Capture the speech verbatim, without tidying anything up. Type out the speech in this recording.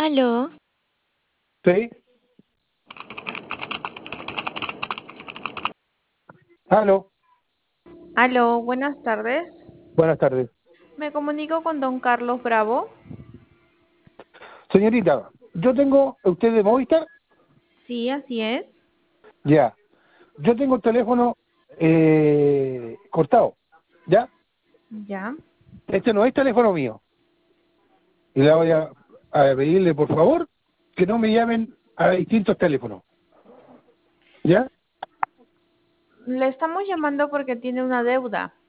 Aló, Sí, aló, Aló, buenas tardes. buenas tardes. Me comunico con don Carlos Bravo. Señorita, yo tengo, ¿usted de Movistar? Sí, así es. Ya. Yo tengo el teléfono eh, cortado, ¿ya? Ya. Este no es teléfono mío. Y le voy a, a pedirle, por favor, que no me llamen a distintos teléfonos, ¿ya? Le estamos llamando porque tiene una deuda.